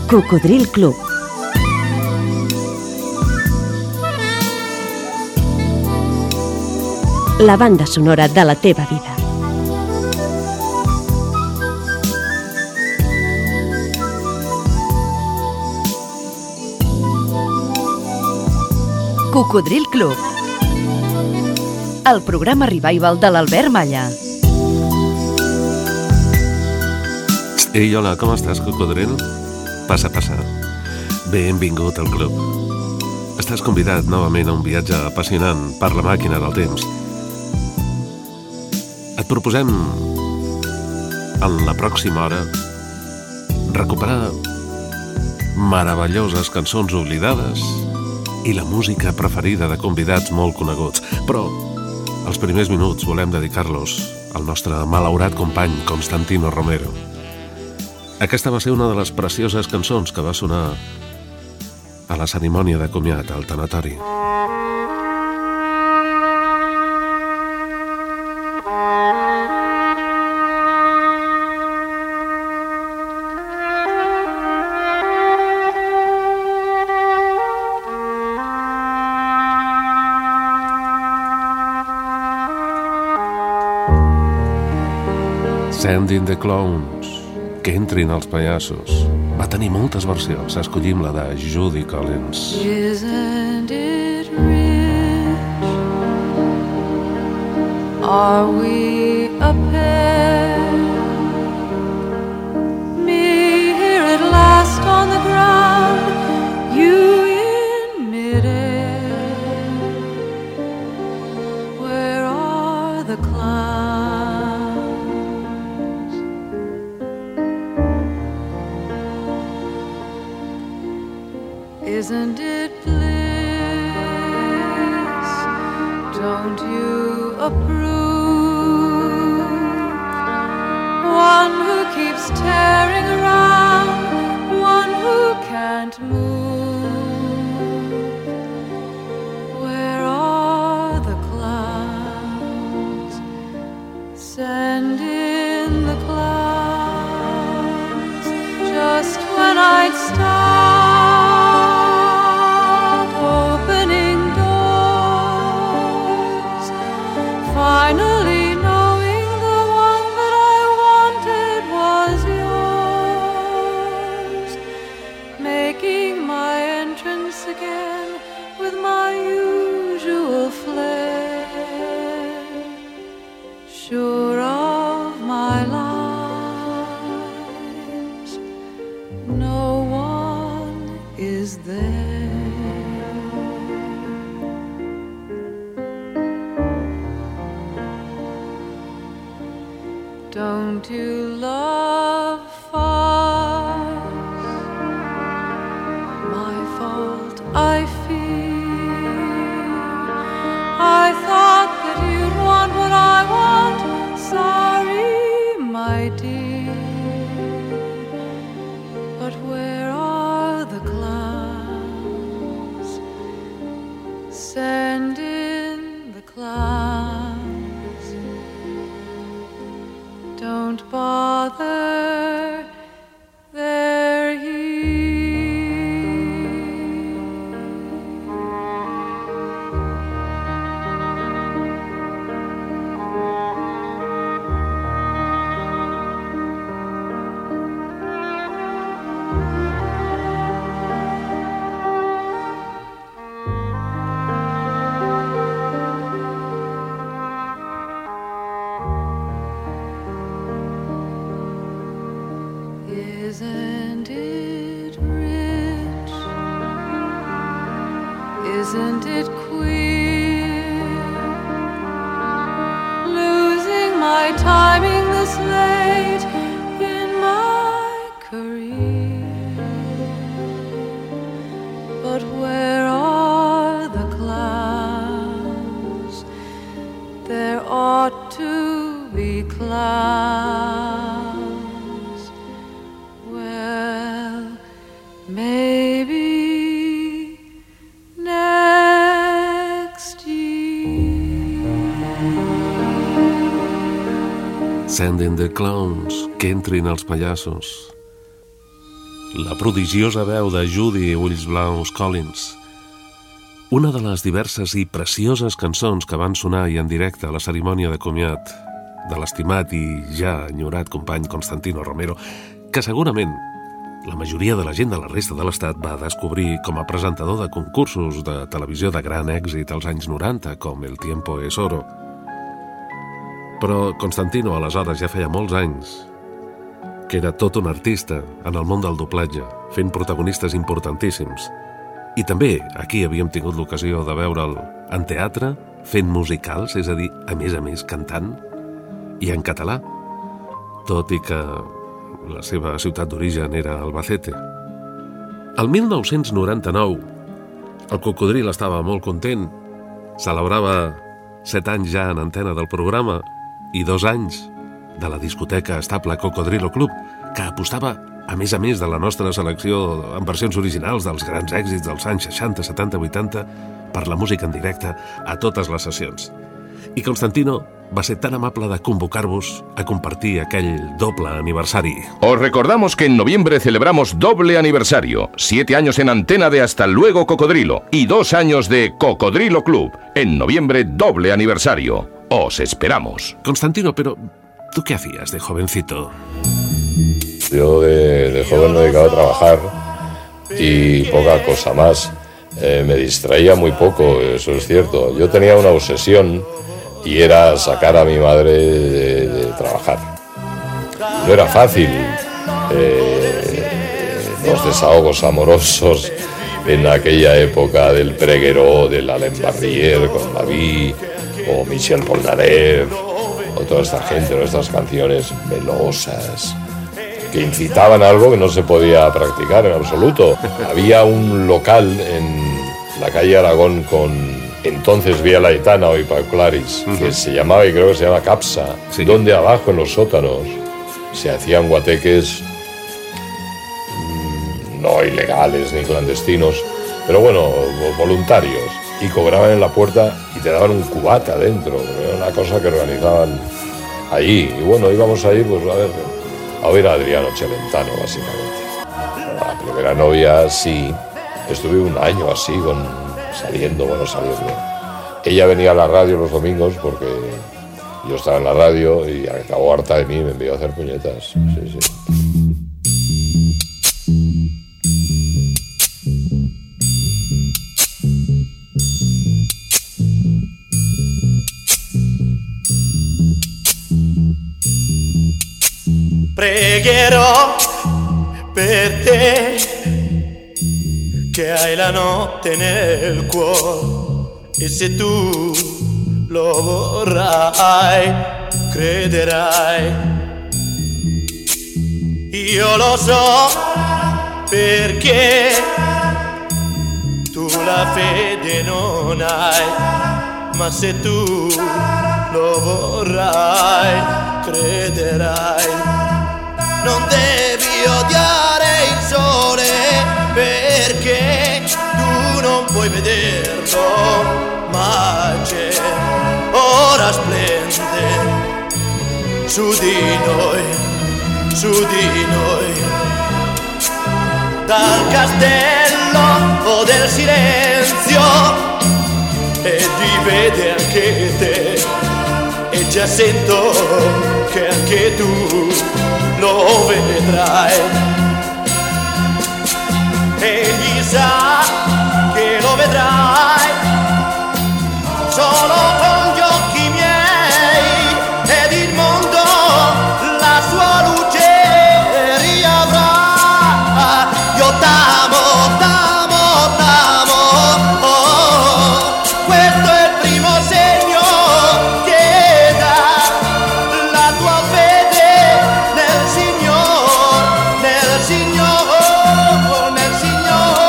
Cocodril Club. La banda sonora de la teva vida. Cocodril Club. El programa revival de l'Albert Malla. Ei, hola, com estàs, Cocodril? Passa, passa. Benvingut al club. Estàs convidat novament a un viatge apassionant per la màquina del temps. Et proposem, en la pròxima hora, recuperar meravelloses cançons oblidades i la música preferida de convidats molt coneguts. Però els primers minuts volem dedicar-los al nostre malaurat company Constantino Romero. Aquesta va ser una de les precioses cançons que va sonar a la cerimònia de comiat al tanatori. Sending the Clowns, que entrin els pallassos. Va tenir moltes versions, escollim la de Judy Collins. Isn't it rich? Are we a pair? Me here at last on the ground, you in midair. Where are the clouds? Isn't it bliss? Don't you approve? One who keeps tearing around, one who can't move. Where are the clouds? Send in the clouds. Just when I'd start finally knowing the one that I wanted was yours, making my entrance again with my usual flair, sure of my lines, no one is there. Don't you love farce? My fault, I fear. I thought that you'd want what I want. Sorry, my dear. But where are the clouds? Send in the clouds. Don't bother, they're here. Isn't it rich? Isn't it queer? Losing my timing this late in my career. But where are the clouds? There ought to be clouds. Maybe next year. Send in the Clowns, que entrin els pallassos. la prodigiosa veu de Judy Ulls Blaus Collins. Una de les diverses i precioses cançons que van sonar i en directe a la cerimònia de comiat de l'estimat i ja enyorat company Constantino Romero, que segurament la majoria de la gent de la resta de l'Estat va descobrir com a presentador de concursos de televisió de gran èxit als anys 90, com El tiempo es oro. Però Constantino aleshores ja feia molts anys que era tot un artista en el món del doblatge, fent protagonistes importantíssims. I també aquí havíem tingut l'ocasió de veure'l en teatre, fent musicals, és a dir, a més, cantant, i en català, tot i que la seva ciutat d'origen era Albacete. El 1999, el Cocodril estava molt content, celebrava 7 anys ja en antena del programa i 2 anys de la discoteca estable Cocodrilo Club, que apostava, a més de la nostra selecció en versions originals dels grans èxits dels anys 60, 70, 80, per la música en directe a totes les sessions. I Constantino va ser tan amable de convocar-vos a compartir aquell doble aniversari. Os recordamos que en noviembre celebramos doble aniversario, 7 años en antena de Hasta Luego Cocodrilo y 2 años de Cocodrilo Club. En noviembre doble aniversario. Os esperamos. Constantino, pero ¿tú qué hacías de jovencito? Yo de joven me dedicaba a trabajar y poca cosa más. Me distraía muy poco, eso es cierto. Yo tenía una obsesión y era sacar a mi madre de trabajar. No era fácil. Los desahogos amorosos en aquella época del Pregueró, del Alain Barrier con David, o Michel Polnareff, o toda esta gente, o estas canciones melosas que incitaban a algo que no se podía practicar en absoluto. Había un local en la calle Aragón con entonces Vía Laetana, hoy Pau Claris, que se llamaba, y creo que se llama Capsa, sí, donde abajo en los sótanos se hacían guateques no ilegales ni clandestinos, pero bueno, voluntarios, y cobraban en la puerta y te daban un cubata dentro. Era una cosa que organizaban allí, y bueno, íbamos ahí pues a ver a Adriano Celentano, básicamente. La primera novia, sí, estuve 1 año así, saliendo. Ella venía a la radio los domingos porque yo estaba en la radio y acabó harta de mí y me envió a hacer puñetas. Sí. Pregherò per te che hai la notte nel cuore, e se tu lo vorrai, crederai. Io lo so perché tu la fede non hai, ma se tu lo vorrai, crederai. Non devi odiare il sole perché tu non puoi vederlo, ma c'è, ora splende su di noi, dal castello del silenzio, e ti vede anche te, e già sento che anche tu lo vedrai. Egli sa che lo vedrai solo con gli occhi miei, ed il mondo la sua luce riavrà. Io t'amo, oh, questo è il primo segno che dà la tua fede nel Signore, nel Signore, nel Signore.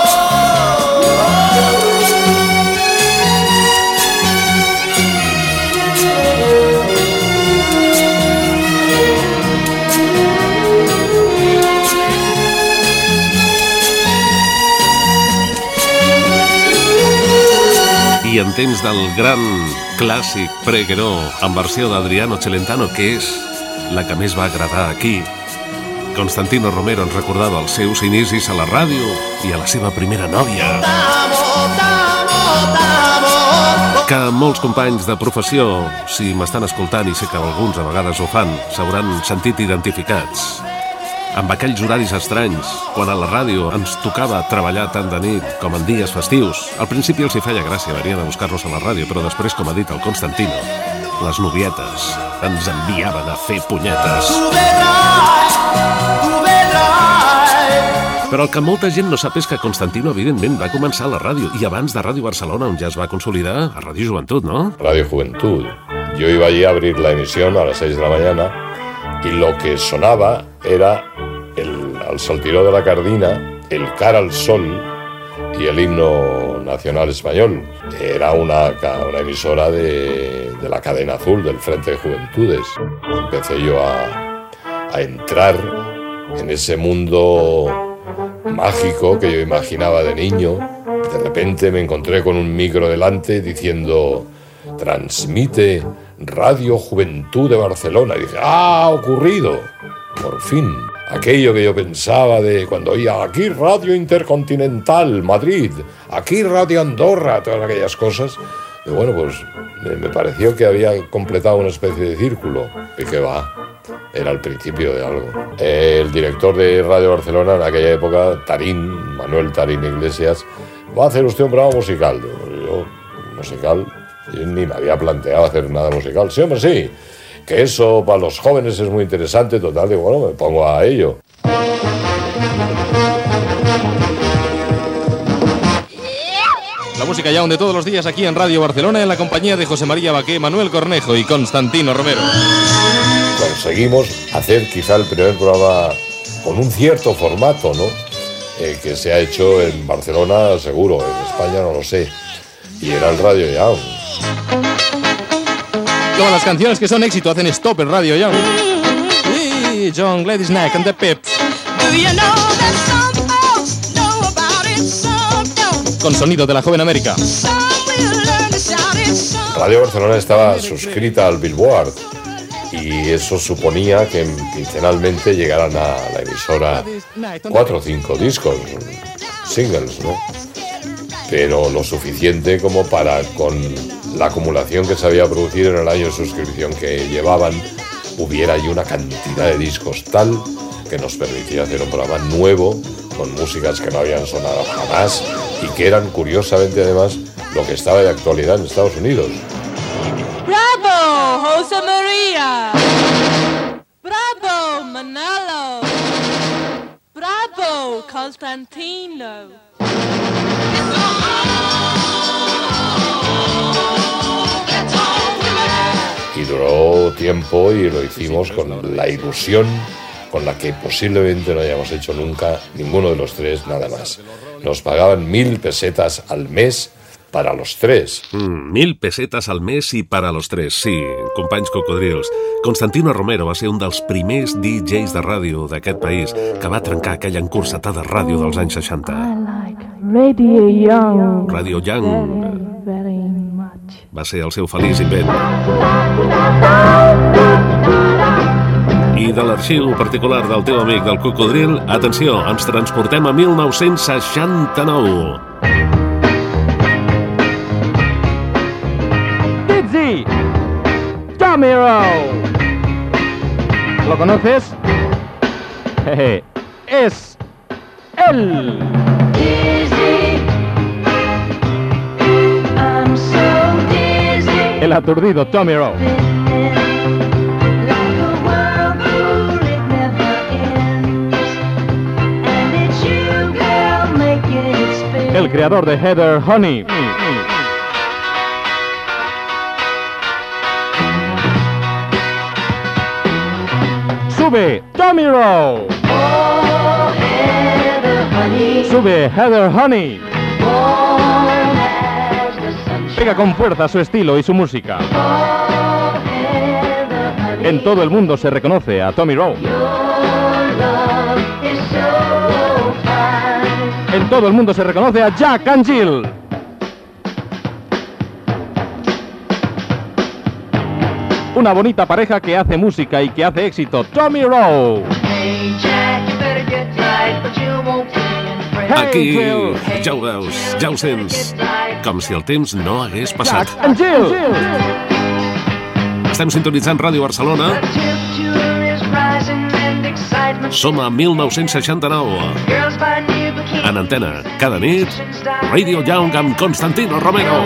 I en temps del gran clàssic Pregherò en versió d'Adriano Celentano, que és la que més va agradar aquí, Constantino Romero ens recordava els seus inicis a la ràdio i a la seva primera nòvia. Que molts companys de professió, si m'estan escoltant, i sé que alguns a vegades ho fan, s'hauran sentit identificats amb aquells horaris estranys, quan a la ràdio ens tocava treballar tant de nit com en dies festius. Al principi els hi feia gràcia, venien a buscar-nos a la ràdio, però després, com ha dit el Constantino, les novietes ens enviaven a fer punyetes. Però el que molta gent no sap és que Constantino, evidentment, va començar a la ràdio, i abans de Ràdio Barcelona, on ja es va consolidar, a Ràdio Joventut, ¿no? Radio Juventud. Yo iba allí a abrir la emisión a las 6 de la mañana y lo que sonaba era al saltiró de la Cardina, el Cara al Sol y el himno nacional español. Era una emisora de la cadena azul del Frente de Juventudes. Empecé yo a entrar en ese mundo mágico que yo imaginaba de niño. De repente me encontré con un micro delante diciendo: transmite Radio Juventud de Barcelona. Y dije: ¡ah, ha ocurrido! Por fin. Aquello que yo pensaba de cuando oía aquí Radio Intercontinental, Madrid, aquí Radio Andorra, todas aquellas cosas. Y bueno, pues me pareció que había completado una especie de círculo. Y que va, era el principio de algo. El director de Radio Barcelona en aquella época, Manuel Tarín Iglesias, ¿va a hacer usted un programa musical? Yo, musical, yo ni me había planteado hacer nada musical. Sí, hombre, sí. Que eso para los jóvenes es muy interesante, total, digo, bueno, me pongo a ello. La música Young de todos los días aquí en Radio Barcelona, en la compañía de José María Baqué, Manuel Cornejo y Constantino Romero. Conseguimos hacer quizá el primer programa con un cierto formato, ¿no? Que se ha hecho en Barcelona, seguro, en España no lo sé. Y era el Radio Young. Todas las canciones que son éxito hacen stop en Radio Young. Y John Gladysnack and the Pips. Con sonido de la joven América. Radio Barcelona estaba suscrita al Billboard y eso suponía que quincenalmente llegaran a la emisora 4 o 5 discos, singles, ¿no? Pero lo suficiente como para, con la acumulación que se había producido en el año de suscripción que llevaban, hubiera ahí una cantidad de discos tal que nos permitía hacer un programa nuevo, con músicas que no habían sonado jamás y que eran, curiosamente además, lo que estaba de actualidad en Estados Unidos. ¡Bravo, José María! ¡Bravo, Manolo! ¡Bravo, Constantino! Y duró tiempo y lo hicimos con la ilusión con la que posiblemente no hayamos hecho nunca ninguno de los tres nada más. Nos pagaban 1.000 pesetas al mes para los tres. 1.000 pesetes al mes i per a los tres, sí, companys cocodrils. Constantino Romero va ser un dels primers DJs de ràdio d'aquest país que va trencar aquella encursetada ràdio dels anys 60. Radio Young. Radio Young va ser el seu feliç invent. I de l'arxiu particular del teu amic del cocodril, atenció, ens transportem a 1969. Dizzy, Tommy Rowe. ¿Lo conoces? Jeje, es él. El aturdido Tommy Rowe. El creador de Heather Honey. Sube Tommy Rowe. Sube Heather Honey. Pega con fuerza su estilo y su música. En todo el mundo se reconoce a Tommy Rowe. En todo el mundo se reconoce a Jack and Jill. Una bonita pareja que hace música y que hace éxito. Tommy Rowe. Aquí ja ho veus, ja ho sents, com si el temps no hagués passat. Estem sintonitzant Ràdio Barcelona. Som a 1969. En antena, cada nit, Radio Young amb Constantino Romero.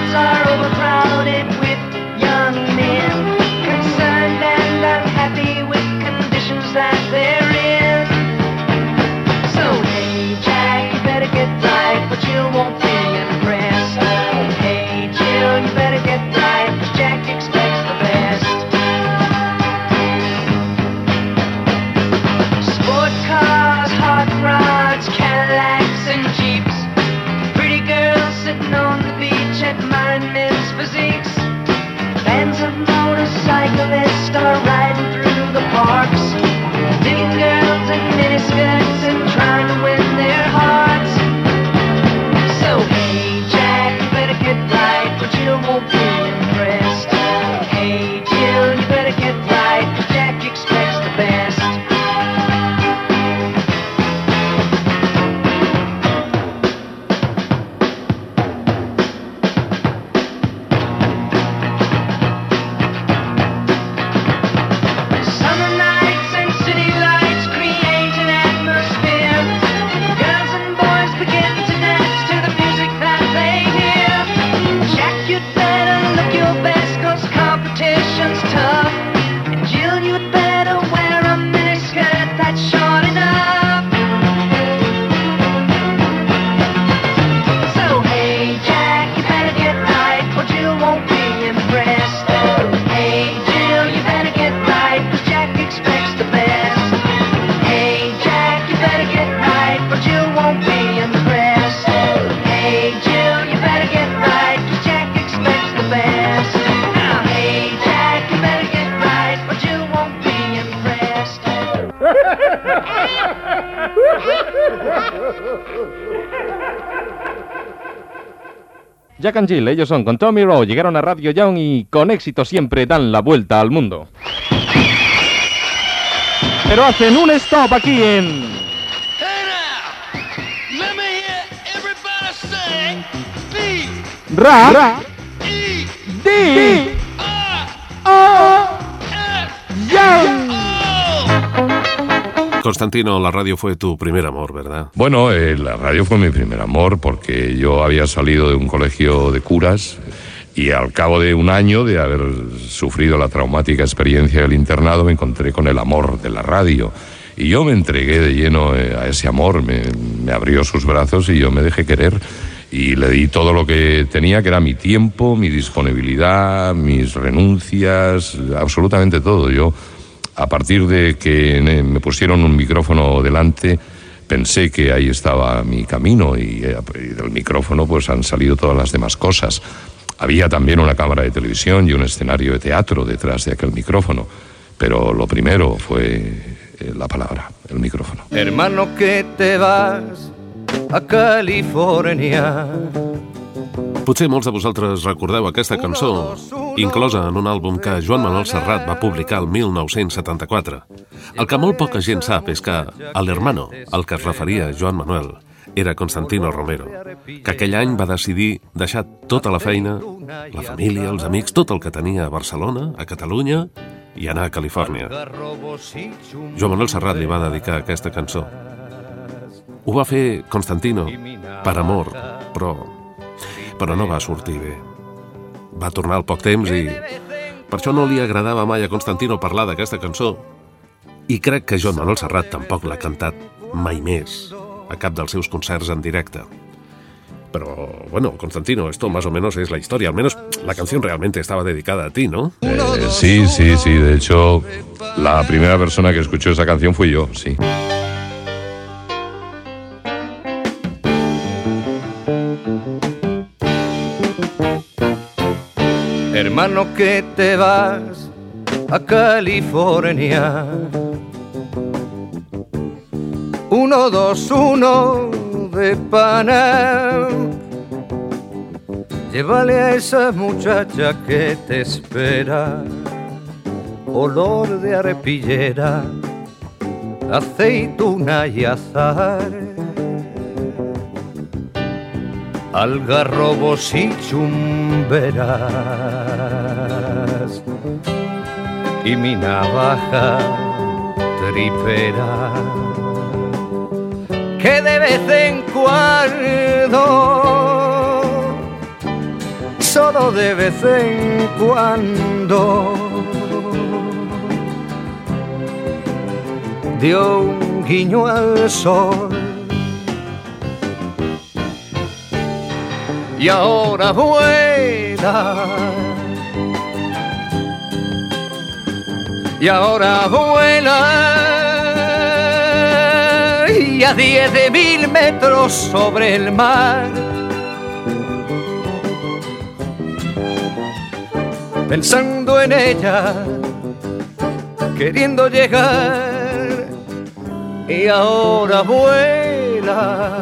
Cyclists are riding through the parks, digging girls in miniskirts and trying to win their hearts. So hey Jack, you better get right, or Jill won't be impressed. Hey Jill, you better get right, 'cause Jack expects the best. Jack and Jill, ellos son con Tommy Rowe, llegaron a Radio Young y con éxito siempre dan la vuelta al mundo. Pero hacen un stop aquí en... Ra, D, O, Young. Constantino, la radio fue tu primer amor, ¿verdad? Bueno, la radio fue mi primer amor porque yo había salido de un colegio de curas y al cabo de un año de haber sufrido la traumática experiencia del internado me encontré con el amor de la radio. Y yo me entregué de lleno a ese amor, me abrió sus brazos y yo me dejé querer y le di todo lo que tenía, que era mi tiempo, mi disponibilidad, mis renuncias, absolutamente todo. Yo, a partir de que me pusieron un micrófono delante, pensé que ahí estaba mi camino y del micrófono pues han salido todas las demás cosas. Había también una cámara de televisión y un escenario de teatro detrás de aquel micrófono, pero lo primero fue la palabra, el micrófono. Hermano, que te vas a Califòrnia. Potser molts de vosaltres recordeu aquesta cançó, inclosa en un àlbum que Joan Manuel Serrat va publicar el 1974. El que molt poca gent sap és que l'hermano, al que es referia Joan Manuel, era Constantino Romero, que aquell any va decidir deixar tota la feina, la família, els amics, tot el que tenia a Barcelona, a Catalunya, i anar a Califòrnia. Joan Manuel Serrat li va dedicar aquesta cançó. Ho va fer Constantino per amor, però no va sortir bé. Va tornar al poc temps i per això no li agradava mai a Constantino parlar d'aquesta cançó. I crec que Joan Manuel Serrat tampoc l'ha cantat mai més a cap dels seus concerts en directe. Pero bueno, Constantino, esto más o menos es la historia. Al menos la canción realmente estaba dedicada a ti, ¿no? Sí. De hecho, la primera persona que escuchó esa canción fui yo, sí. Hermano, que te vas a California. 121 de Panam. Llévale a esa muchacha que te espera, olor de arpillera, aceituna y azar, algarrobos y chumberas, y mi navaja tripera, que de vez en cuando, solo de vez en cuando, dio un guiño al sol. Y ahora vuela, y ahora vuela, y a 10.000 metros sobre el mar, pensando en ella, queriendo llegar, y ahora vuela,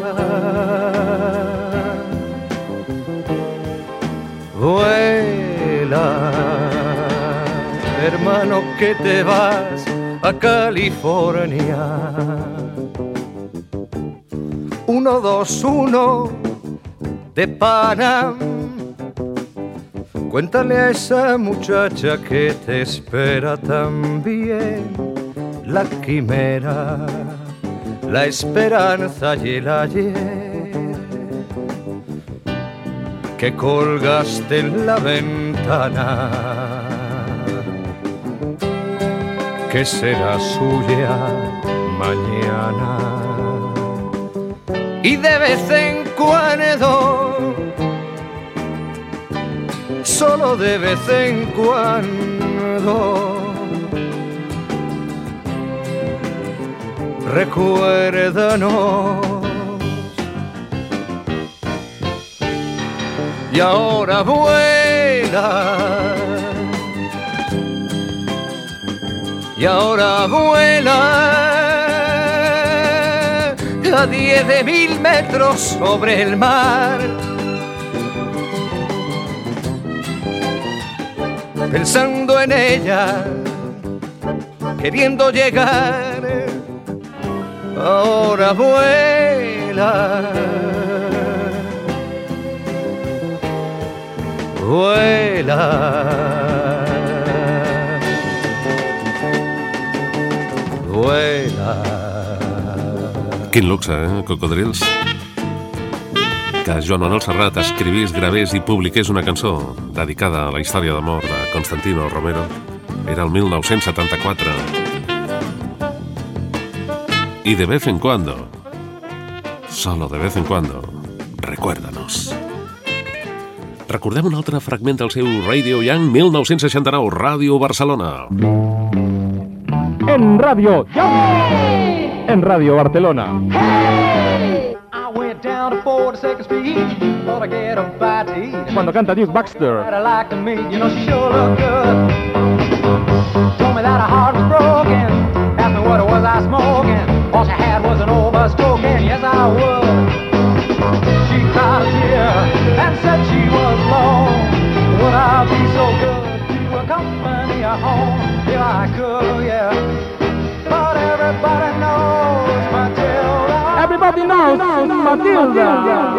vuela, hermano, que te vas a California. 121 de Panam. Cuéntale a esa muchacha que te espera también la quimera, la esperanza y el ayer que colgaste en la ventana, que será suya mañana. Y de vez en cuando, solo de vez en cuando, recuérdanos. Y ahora vuela, y ahora vuela, a 10.000 metros sobre el mar, pensando en ella, queriendo llegar, ahora vuela, vuela, vuela. Quin luxe, Cocodrils? Que Joan Manuel Serrat escrivís, gravés i publiqués una cançó dedicada a la història d'amor de Constantino Romero. Era el 1974. Y de vez en cuando, solo de vez en cuando, recuérdanos. Recordem un altre fragment del seu Radio Young 1969, Ràdio Barcelona. En Radio Young. En Radio Barcelona. Cuando canta Duke Baxter. Everybody knows Matilda.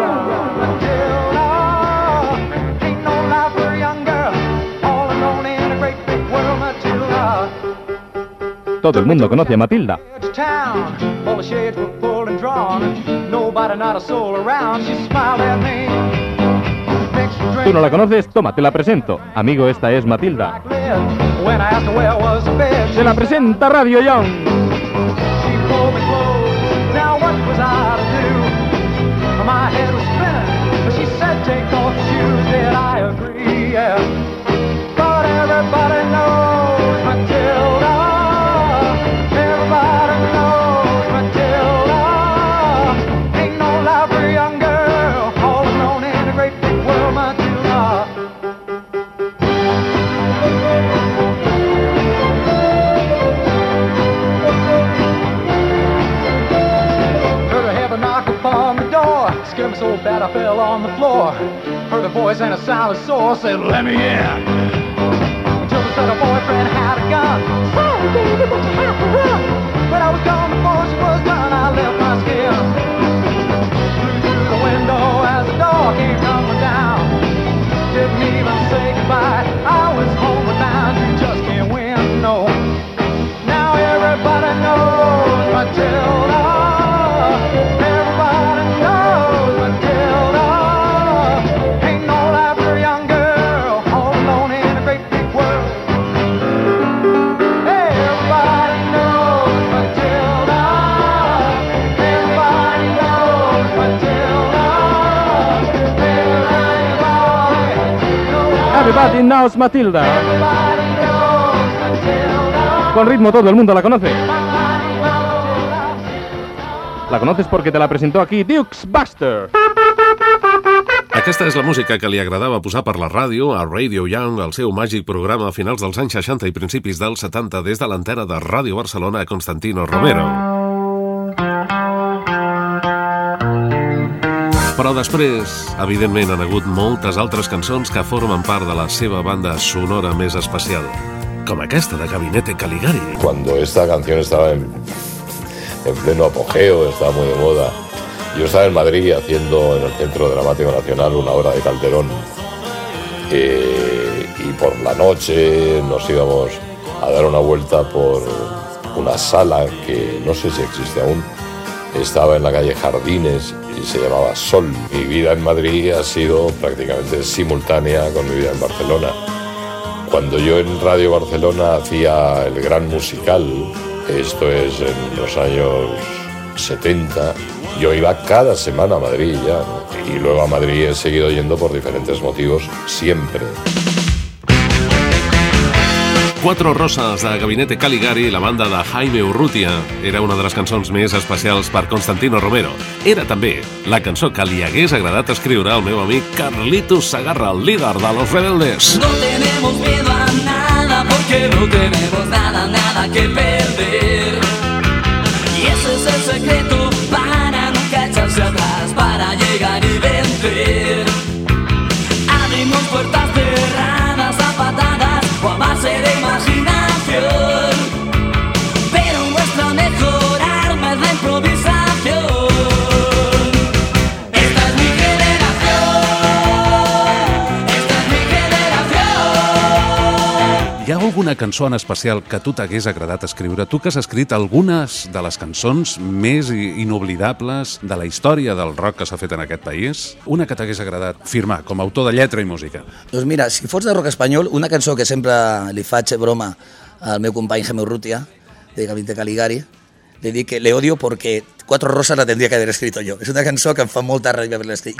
Ain't no life for a young girl, all alone in a great big world, Matilda. Todo el mundo conoce a Matilda. All the shades were pulled and drawn, nobody, not a soul around. She smiled at me. ¿Tú no la conoces? Toma, te la presento. Amigo, esta es Matilda. Se la presenta Radio Young. My head was spinning, but she said take off your shoes, and I agree, yeah. But everybody knows Matilda, everybody knows Matilda. Ain't no life for a young girl, all alone in a great big world, Matilda. Heard her have a knock upon the door, scared me so bad I fell on the floor. Heard a voice and a sound of sore, said, let me in. Until they said her boyfriend had a gun. Sorry, baby, but you have to run. But I was gone Everybody knows Matilda. Con ritmo todo el mundo la conoce. La conoces porque te la presentó aquí Dukes Buster. Aquesta és la música que li agradava posar per la ràdio a Radio Young, el seu màgic programa a finals dels anys 60 i principis dels 70 des de l'antena de Ràdio Barcelona a Constantino Romero. Però després, evidentment, han hagut moltes altres cançons que formen part de la seva banda sonora més especial, com aquesta de Gabinete Caligari. Cuando esta canción estaba en pleno apogeo, estaba muy de moda. Yo estaba en Madrid haciendo en el Centro Dramático Nacional una obra de Calderón y por la noche nos íbamos a dar una vuelta por una sala que no sé si existe aún, estaba en la calle Jardines y se llamaba Sol. Mi vida en Madrid ha sido prácticamente simultánea con mi vida en Barcelona. Cuando yo en Radio Barcelona hacía el Gran Musical, esto es en los años 70, yo iba cada semana a Madrid ya, ¿no? Y luego a Madrid he seguido yendo por diferentes motivos, siempre. Cuatro Roses de Gabinete Caligari, la banda de Jaime Urrutia, era una de les cançons més especials per Constantino Romero. Era també la cançó que li hagués agradat escriure al meu amic Carlitos Segarra, el líder de Los Rebeldes. No tenemos miedo a nada porque no tenemos nada que perder. Y ese es el secreto para nunca echarse atrás, para llegar y vencer. Abrimos puertas cerradas a patadas o a base de imaginación, pero nuestra mejor arma es la improvisación. Esta es mi generación, esta es mi generación. Hi ha alguna cançó en especial que a tu t'hagués agradat escriure? Tu que has escrit algunes de les cançons més inoblidables de la història del rock que s'ha fet en aquest país, una que t'hagués agradat firmar com a autor de lletra i música. Doncs mira, si fos de rock espanyol, una cançó que sempre li faig broma al meu company Jaime Urrutia, de Gabinete Caligari, li dic que le odio porque Cuatro Rosas la tendría que haber escrito yo. És una cançó que em fa molta ràbia haver-la escrit.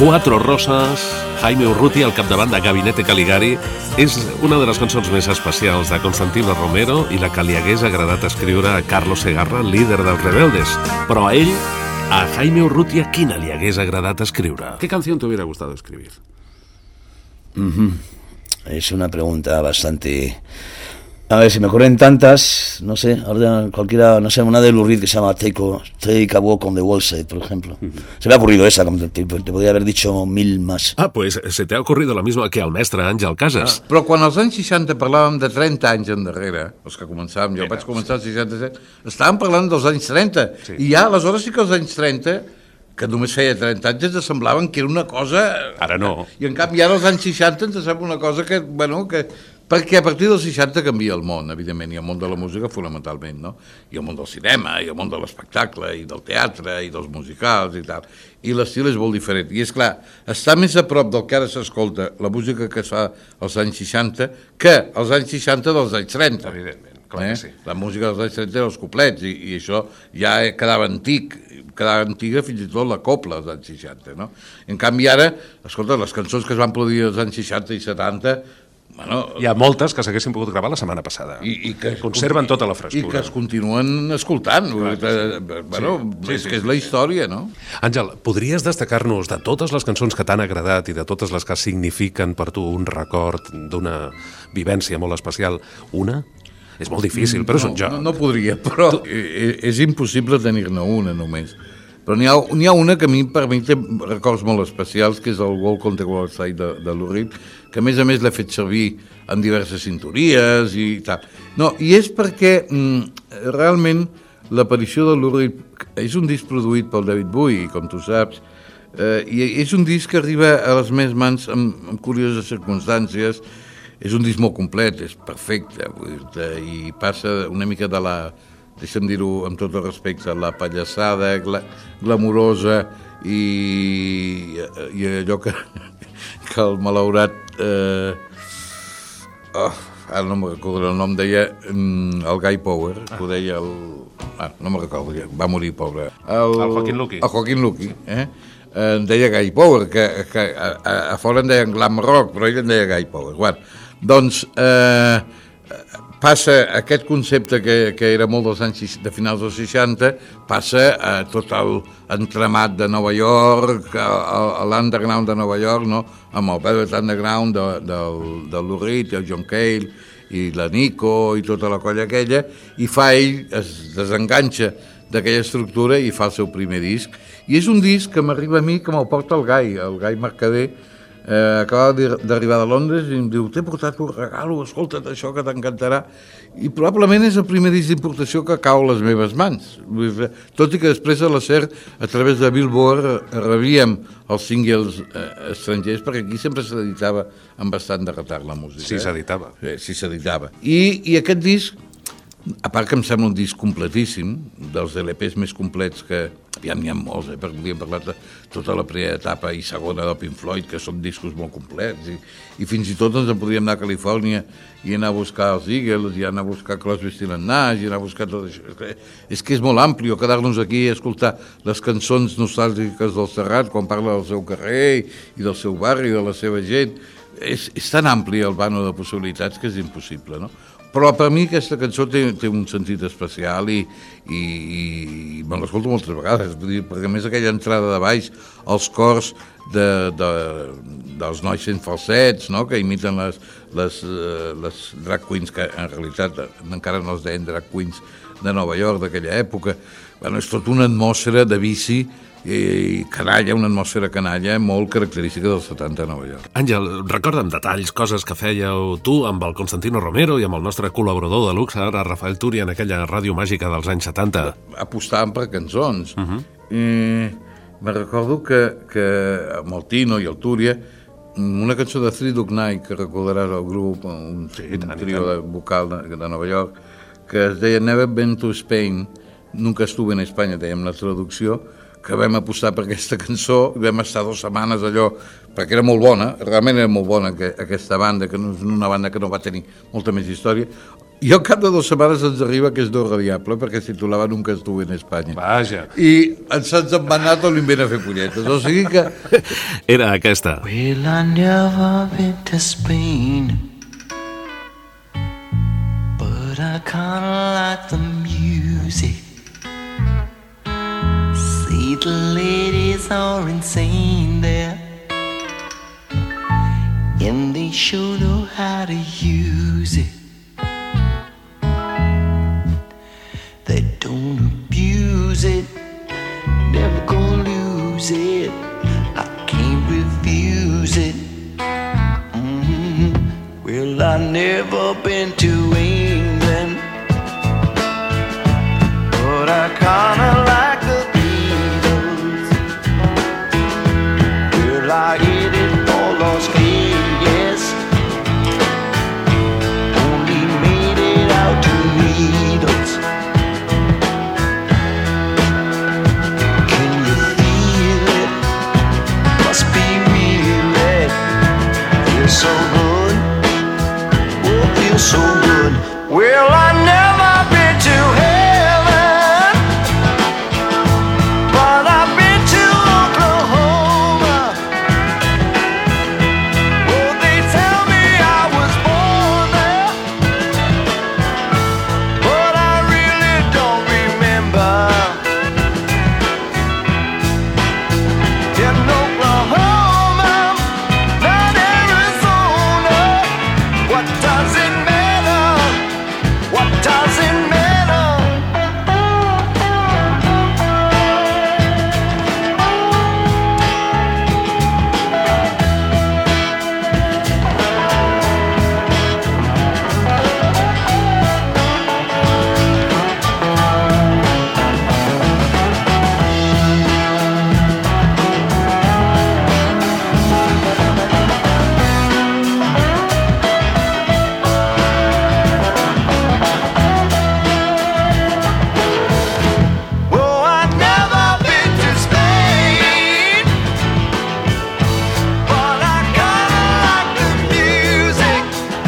Cuatro Rosas, Jaime Urrutia al capdavant de Gabinete Caligari, és una de les cançons més especials de Constantino Romero i la que li hagués agradat escriure a Carlos Segarra, líder dels Rebeldes. Però a ell, a Jaime Urrutia, quina li hagués agradat escriure? ¿Qué canción te hubiera gustado escribir? Es una pregunta bastante... A ver, si me ocurren tantas, no sé, ahora cualquiera, no sé, una de Lou Reed que se llama Take a Walk on the Wall Street, por ejemplo. Se me ha ocurrido esa, como te podría haber dicho 1000 más. Ah, pues se te ha ocurrido lo mismo que al mestre Àngel Casas. Però quan als anys 60 parlàvem de 30 anys endarrere, els que començàvem, jo vaig començar als 67, estàvem parlant dels anys 30, i ja aleshores sí que els anys 30, que només feia 30 anys, ens semblaven que era una cosa... Ara no. I en canvi ara als anys 60 ens sembla una cosa que, bueno, que... Perquè a partir dels 60 canvia el món, evidentment, i el món de la música fonamentalment, no? I el món del cinema, i el món de l'espectacle, i del teatre, i dels musicals, i tal. I l'estil és molt diferent. I és clar, està més a prop del que ara s'escolta, la música que es fa als anys 60, que als anys 60 dels anys 30. Evidentment, clar que sí. La música dels anys 30 era els couplets, i això ja quedava antiga fins i tot la copla als anys 60, no? En canvi ara, escolta, les cançons que es van produir als anys 60 i 70... Bueno, hi ha moltes que s'haguessin pogut gravar la setmana passada. I que conserven tota la frescura. I que es continuen escoltant. Bueno, és que és la història, no? Àngel, podries destacar-nos de totes les cançons que t'han agradat i de totes les que signifiquen per tu un record d'una vivència molt especial, una? És molt difícil, però és un joc. No podria, però és impossible tenir-ne una només. Però n'hi ha una que per mi té records molt especials, que és el Walk on the Wall Street de Lou Reed, que a més l'he fet servir en diverses sintories i tal. No, i és perquè realment l'aparició de Lou Reed és un disc produït pel David Bowie, com tu saps, i és un disc que arriba a les meves mans amb curioses circumstàncies. És un disc molt complet, és perfecte, i passa una mica de la... deixa'm dir-ho amb tot el respecte, la pallassada glamurosa i allò que el malaurat... ara no me'n recordo el nom, deia el Guy Power, que ho deia el... no me'n recordo, va morir, pobre. El Joaquín Luqui. El Joaquín Luqui, en deia Guy Power, que a fora en deien glam rock, però ell en deia Guy Power. Bueno, doncs... passa aquest concepte que era molt dels anys de finals dels 60, passa a tot l'entramat de Nova York, a l'underground de Nova York, no? Amb el Velvet Underground de Lou Reed, el John Cale i la Nico i tota la colla aquella, i ell es desenganxa d'aquella estructura i fa el seu primer disc. I és un disc que m'arriba a mi, que me'l porta el Gai Mercader, acaba d'arribar de Londres i em diu, t'he portat un regalo, escolta't això que t'encantarà, i probablement és el primer disc d'importació que cau a les meves mans, tot i que després a la SER, a través de Billboard, rebíem els singles estrangers, perquè aquí sempre s'editava amb bastant de retard la música. Sí, s'editava. Sí, s'editava. I aquest disc, a part que em sembla un disc completíssim, dels LPs més complets que... Aviam, n'hi ha molts, perquè podíem parlar de tota la primera etapa i segona del Pink Floyd, que són discos molt complets, i fins i tot ens en podíem anar a Califòrnia i anar a buscar els Eagles, i anar a buscar Crosby, Stills & Nash, i anar a buscar tot això. És que és molt ampli, o quedar-nos aquí i escoltar les cançons nostàlgiques del Serrat, quan parla del seu carrer i del seu barri, de la seva gent. És tan ampli el vano de possibilitats que és impossible, no? Però per mi aquesta cançó té un sentit especial i me l'escolto moltes vegades, perquè a més aquella entrada de baix, els cors dels nois fent falsets, no? Que imiten les drag queens, que en realitat encara no es deien drag queens de Nova York d'aquella època. Bueno, és tota una atmosfera de vici i canalla, una atmosfera canalla molt característica dels 70 a Nova York. Àngel, recorda'm detalls, coses que fèieu tu amb el Constantino Romero i amb el nostre col·laborador de luxe, ara Rafael Turi, en aquella ràdio màgica dels anys 70. Apostàvem per cançons. Me recordo que amb el Tino i el Túria, una cançó de Three Dog Night, que recordaràs el grup, un trio vocal de Nova York, que es deia Never Been to Spain, Nunca estuve en Espanya, dèiem la traducció, que vam apostar per aquesta cançó, i vam estar 2 setmanes allò, perquè era molt bona, realment era molt bona aquesta banda, que no és una banda que no va tenir molta més història, I al cap de 2 setmanes ens arriba que és No Radiable, perquè es titulava Nunca estuve en Espanya. Vaja. I se'ns en va anar tot l'invent a fer punyetes. O sigui que... Era aquesta. Well, I never been to Spain, but I kinda like the music. See, the ladies are insane there, and they sure know how to use it. They don't abuse it, never gonna lose it. I can't refuse it. Well, I never been to England, but I kinda like the Beatles. Well, I hit it for Las Vegas, only made it out to Needles. Can you feel it? Must be real, it feels so good, oh, feels so good. Well, I never been to heaven, but I've been to Oklahoma. Oh, they tell me I was born there, but I really don't remember. In Oklahoma, not Arizona. What does it matter? What does it matter? Well, I've never been to Spain, but I kinda like the music.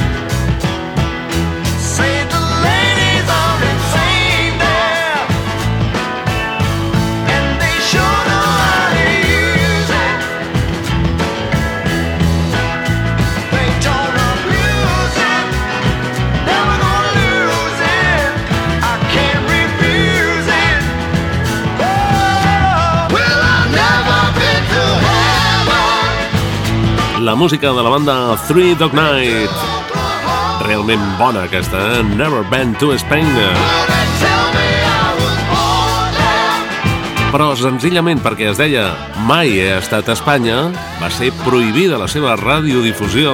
Say the ladies are insane there, and they sure know how to use it. They don't abuse it, never gonna lose it. I can't refuse it. Well, I've never been to heaven. La música de la banda Three Dog Night. Realment bona aquesta, eh? Never Been to Spain. Però senzillament perquè es deia Mai he estat a Espanya, va ser prohibida la seva radiodifusió.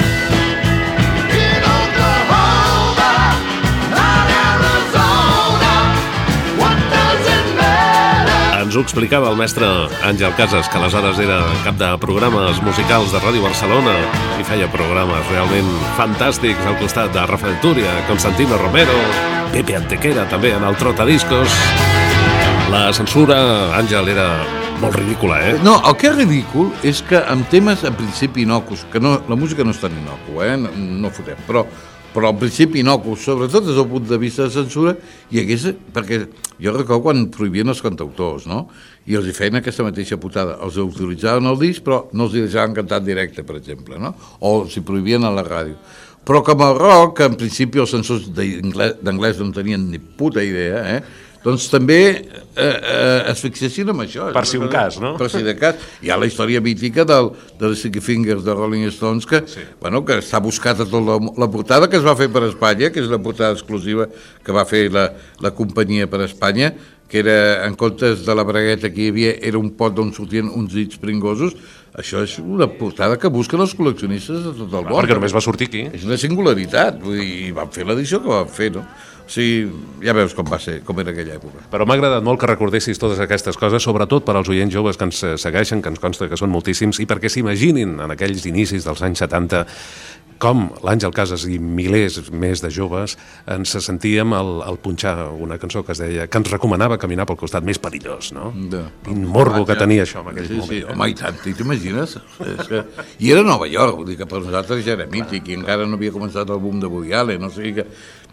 Ens ho explicava el mestre Àngel Casas, que aleshores era cap de programes musicals de Ràdio Barcelona i feia programes realment fantàstics al costat de Rafael Túria, Constantino Romero, Pepe Antequera també en el Trotadiscos. La censura, Àngel, era molt ridícula, eh? No, el que és ridícul és que amb temes en principi innocus, que no, la música no és tan innocua, no fotem, però en principi innocus, sobretot des del punt de vista de censura, hi hagués, perquè jo recordo quan prohibien els cantautors, no? I els hi feien aquesta mateixa putada, els autoritzaven el disc, però no els hi deixaven cantar en directe, per exemple, no? O els hi prohibien a la ràdio. Però com el rock, que en principi els censors d'anglès no tenien ni puta idea, doncs també es fixessin en això. Per si un cas, no? Per si de cas. Hi ha la història mítica de Sticky Fingers de Rolling Stones, que, sí, bueno, que està buscat a tota la portada que es va fer per Espanya, que és la portada exclusiva que va fer la companyia per Espanya, que era, en comptes de la bragueta que hi havia, era un pot d'on sortien uns dits pringosos. Això és una portada que busquen els col·leccionistes de tot el món. Perquè només va sortir aquí. És una singularitat, vull dir, van fer l'edició que van fer, no? O sigui, ja veus com va ser, com era aquella època. Però m'ha agradat molt que recordessis totes aquestes coses, sobretot per als oients joves que ens segueixen, que ens consta que són moltíssims, i perquè s'imaginin en aquells inicis dels anys 70 com l'Àngel Casas i milers més de joves ens sentíem al punxar una cançó que es deia, que ens recomanava caminar pel costat més perillós, no? Quin morbo que tenia això en aquell moment. Sí, home, i tant, t'imagines? I era Nova York, vull dir que per nosaltres ja era mític i encara no havia començat el boom de Woody Allen, o sigui que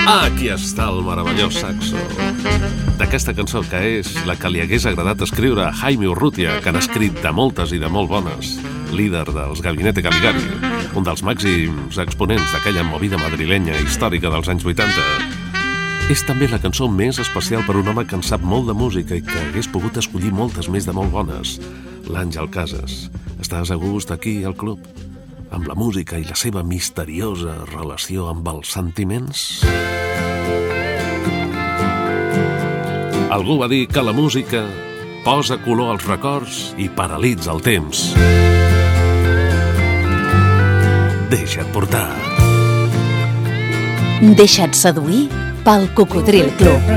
Aquí està el meravellós saxo d'aquesta cançó, que és la que li hagués agradat escriure a Jaime Urrutia, que han escrit de moltes i de molt bones, líder dels Gabinete Caligari, un dels màxims exponents d'aquella movida madrilenya històrica dels anys 80. És també la cançó més especial per un home que en sap molt de música i que hagués pogut escollir moltes més de molt bones, l'Àngel Casas. Estàs a gust aquí al club, amb la música i la seva misteriosa relació amb els sentiments? Algú va dir que la música posa color als records i paralitza el temps. Deixa't portar. Deixa't seduir pel Cocodril Club.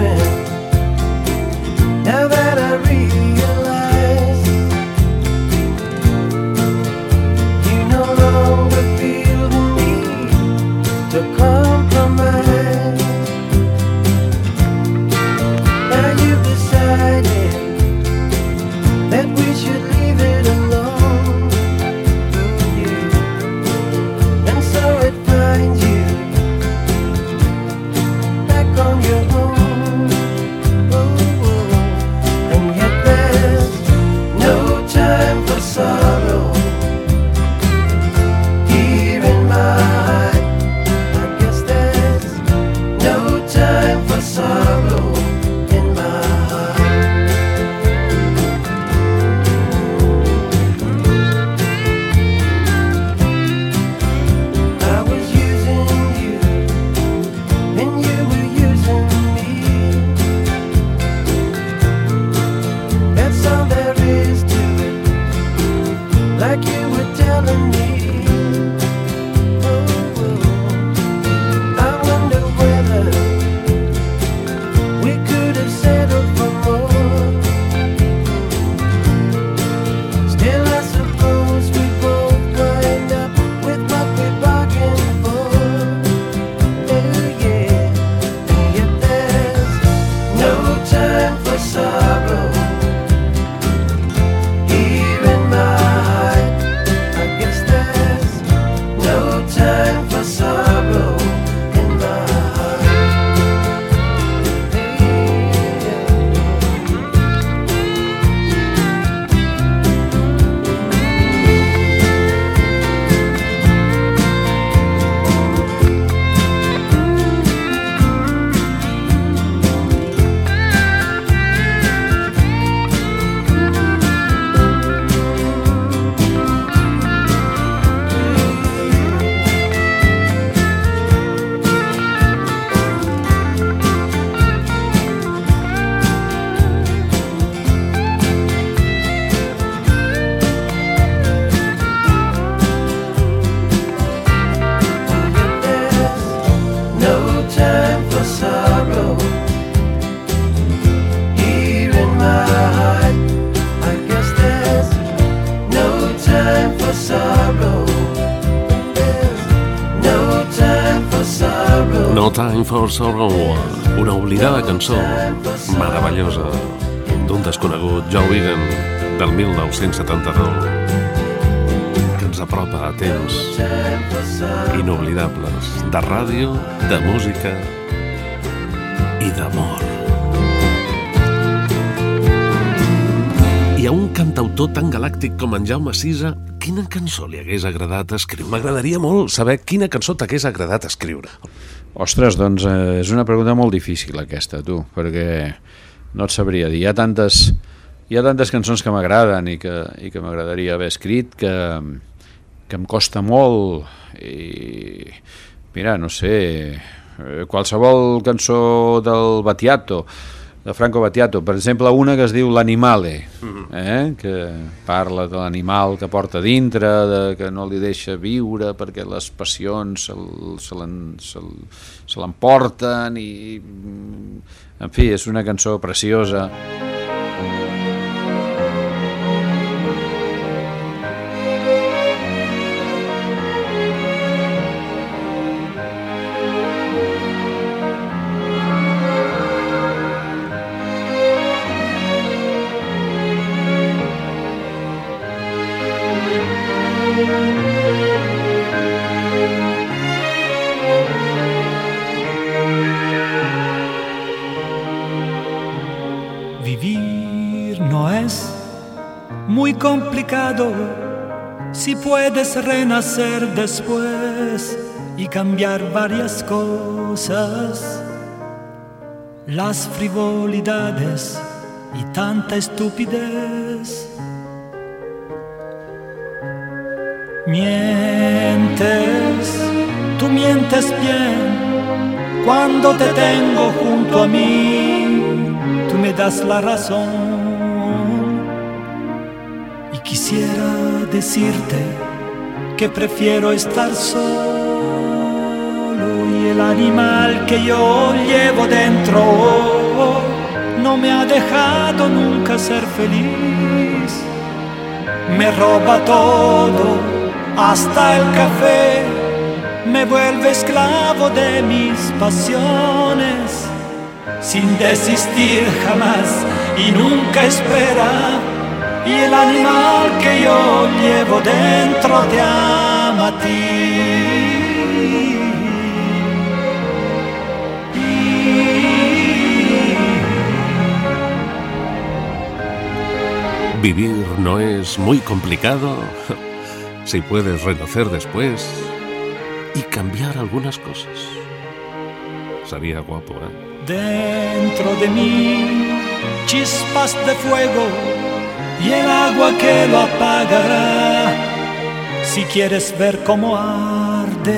Now that I realize you no longer feel the need to compromise. Now you've decided that we should leave it alone. Yeah. And so it finds you back on your own. And yet there's no time for sorrow here in my heart. I guess there's no time for sorrow in my heart. I was using you and you were using me. That's all there is to it, like you were telling me. I wonder whether we could have settled for more. Still, I suppose we both wind up with what we bargained for. Oh yeah, and yet there's no time for sorrow here in my heart. I guess there's no time for sorrow in my heart. No time for sorrow here in my heart. I guess there's no time for sorrow. There's no time for sorrow. No Time for Sorrow, una oblidada cançó meravellosa d'un desconegut Joe Egan del 1979, que ens apropa a temps inoblidables de ràdio, de música i d'amor. I a un cantautor tan galàctic com en Jaume Sisa, quina cançó li hagués agradat escriure? M'agradaria molt saber quina cançó t'hagués agradat escriure. Ostres, doncs és una pregunta molt difícil aquesta, tu, perquè no et sabria dir. Hi ha tantes cançons que m'agraden i que m'agradaria haver escrit que em costa molt i mira, no sé, qualsevol cançó del Battiato, de Franco Battiato, per exemple una que es diu L'Animale, que parla de l'animal que porta dintre, que no li deixa viure perquè les passions se l'emporten i en fi, és una cançó preciosa. muy complicado si puedes renacer después y cambiar varias cosas. Las frivolidades y tanta estupidez. Mientes, tú mientes bien cuando te tengo junto a mí, tú me das la razón. Y quisiera decirte que prefiero estar solo y el animal que yo llevo dentro no me ha dejado nunca ser feliz. Me roba todo, hasta el café, me vuelve esclavo de mis pasiones, sin desistir jamás y nunca espera. Y el animal que yo llevo dentro te ama a ti. Vivir no es muy complicado si puedes renacer después y cambiar algunas cosas. Sería guapo, ¿eh? Dentro de mí, chispas de fuego y el agua que lo apagará. Si quieres ver cómo arde,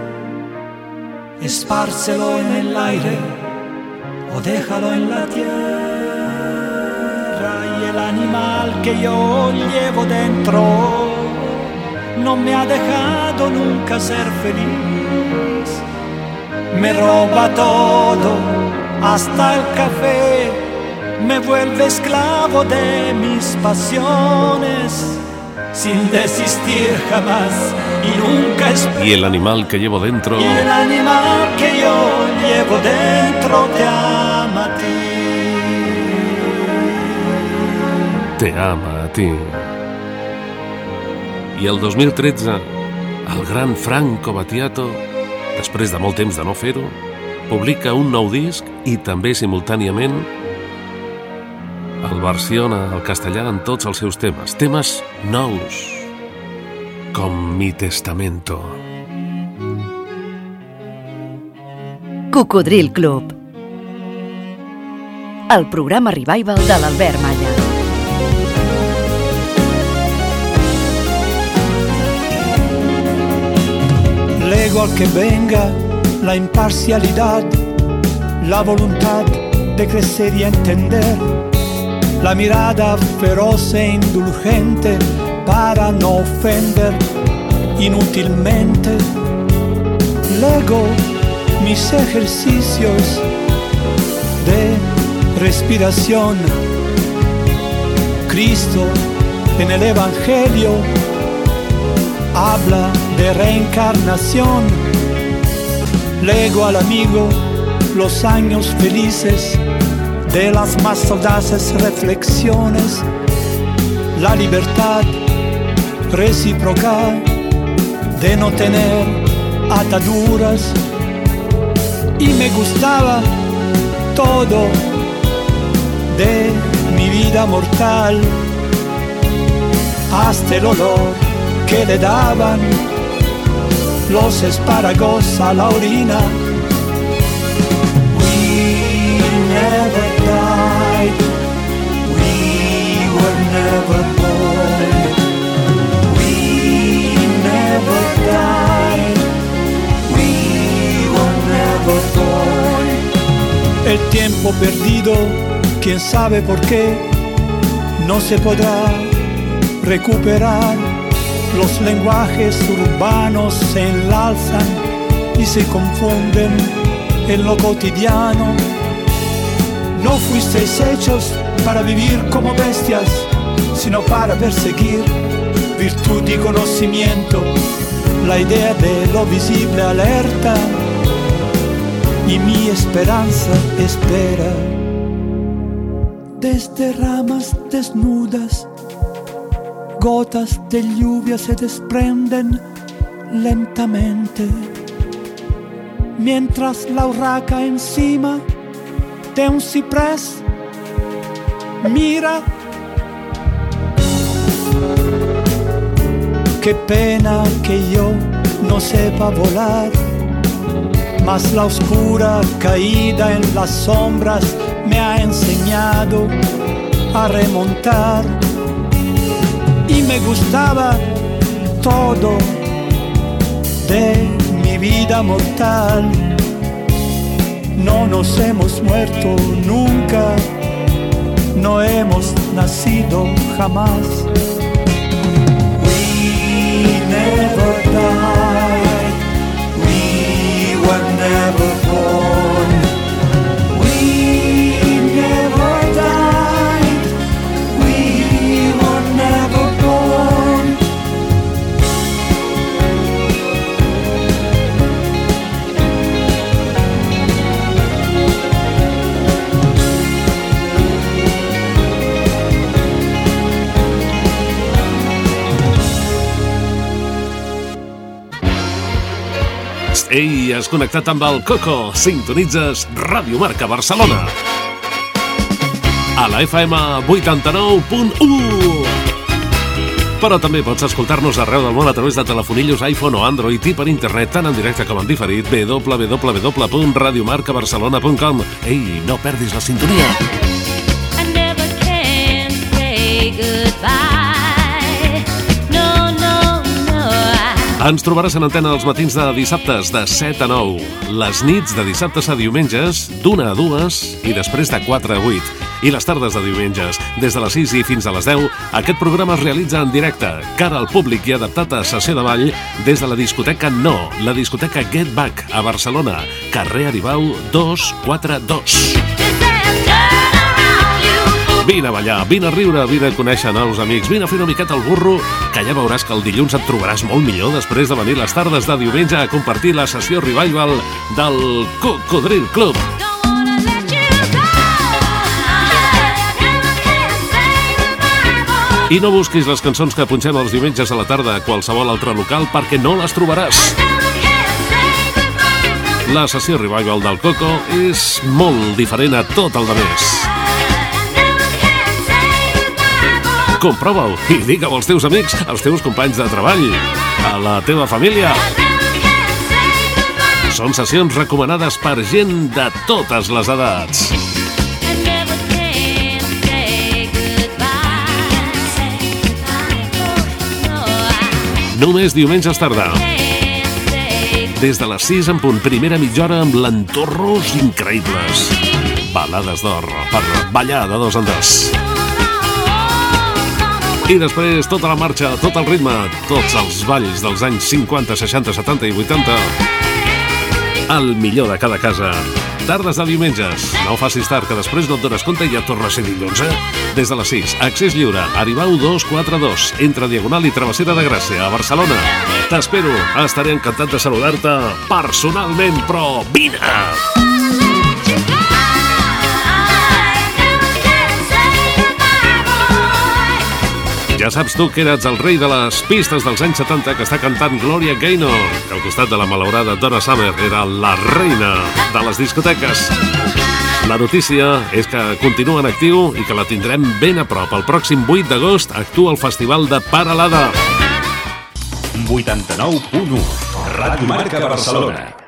espárcelo en el aire o déjalo en la tierra. Y el animal que yo llevo dentro no me ha dejado nunca ser feliz. Me roba todo, hasta el café, me vuelve esclavo de mis pasiones, sin desistir jamás y nunca espera. Y el animal que llevo dentro. Y el animal que yo llevo dentro te ama a ti. Te ama a ti. I el 2013, el gran Franco Battiato, després de molt temps de no fer-ho, publica un nou disc i també simultàniament el versiona al castellà en tots els seus temes. Temes nous, com Mi Testamento. Cocodril Club. El programa revival de l'Albert Malla. Lego al que venga la imparcialidad, la voluntad de crecer y entender, la mirada feroz e indulgente para no ofender inútilmente. Lego mis ejercicios de respiración. Cristo en el Evangelio habla de reencarnación. Lego al amigo los años felices de las más audaces reflexiones, la libertad recíproca de no tener ataduras. Y me gustaba todo de mi vida mortal, hasta el olor que le daban los espárragos a la orina. We never died, we were never born. We never died, we were never born. El tiempo perdido, quién sabe por qué, no se podrá recuperar. Los lenguajes urbanos se enlazan y se confunden en lo cotidiano. No fuisteis hechos para vivir como bestias, sino para perseguir virtud y conocimiento. La idea de lo visible alerta y mi esperanza espera. Desde ramas desnudas, gotas de lluvia se desprenden lentamente, mientras la urraca encima de un ciprés mira. Qué pena que yo no sepa volar, mas la oscura caída en las sombras me ha enseñado a remontar. Y me gustaba todo de mi vida mortal. No nos hemos muerto nunca, no hemos nacido jamás. We never died, we were never born. We never died, we were never born. Ei, has connectat amb el Coco. Sintonitzes Ràdio Marca Barcelona. A la FM 89.1. Però també pots escoltar-nos arreu del món a través de telefonillos iPhone o Android i per internet, tant en directe com en diferit, www.radiomarcabarcelona.com. Ei, no perdis la sintonia. I never can say goodbye. Ens trobaràs en antena els matins de dissabtes de 7 a 9, les nits de dissabtes a diumenges d'1 a 2 i després de 4 a 8, i les tardes de diumenges des de les 6 i fins a les 10. Aquest programa es realitza en directe, cara al públic i adaptat a sessió de ball des de la discoteca No, la discoteca Get Back a Barcelona, carrer Aribau 242. Vine a ballar, vine a riure, vine a conèixer nous amics, vine a fer una miqueta el burro, que ja veuràs que el dilluns et trobaràs molt millor després de venir les tardes de diumenge a compartir la sessió revival del Cocodril Club. I no busquis les cançons que punxem els diumenges a la tarda a qualsevol altre local perquè no les trobaràs. La sessió revival del Coco és molt diferent a tot el de més. Comprova-ho i digue-ho als teus amics, als teus companys de treball, a la teva família. Són sessions recomanades per gent de totes les edats. Només diumenges tarda. Des de les 6 en punt, primera mitja hora amb lentorros increïbles. Balades d'or per ballar de dos en dos. I després tota la marxa, tot el ritme, tots els balls dels anys 50, 60, 70 i 80. El millor de cada casa. Tardes de diumenges. No facis tard, que després no et dones compte i ja torna a ser dilluns, Des de les 6, accés lliure, Aribau 242, entre Diagonal i Travessera de Gràcia, a Barcelona. T'espero, estaré encantat de saludar-te personalment, però vine! Ja saps tu que eres el rei de les pistes dels anys 70 que està cantant Gloria Gaynor, que al costat de la malaurada Donna Summer era la reina de les discoteques. La notícia és que continua en actiu i que la tindrem ben a prop. El pròxim 8 d'agost actua al Festival de Paralada. 89.1 Ràdio Marca Barcelona.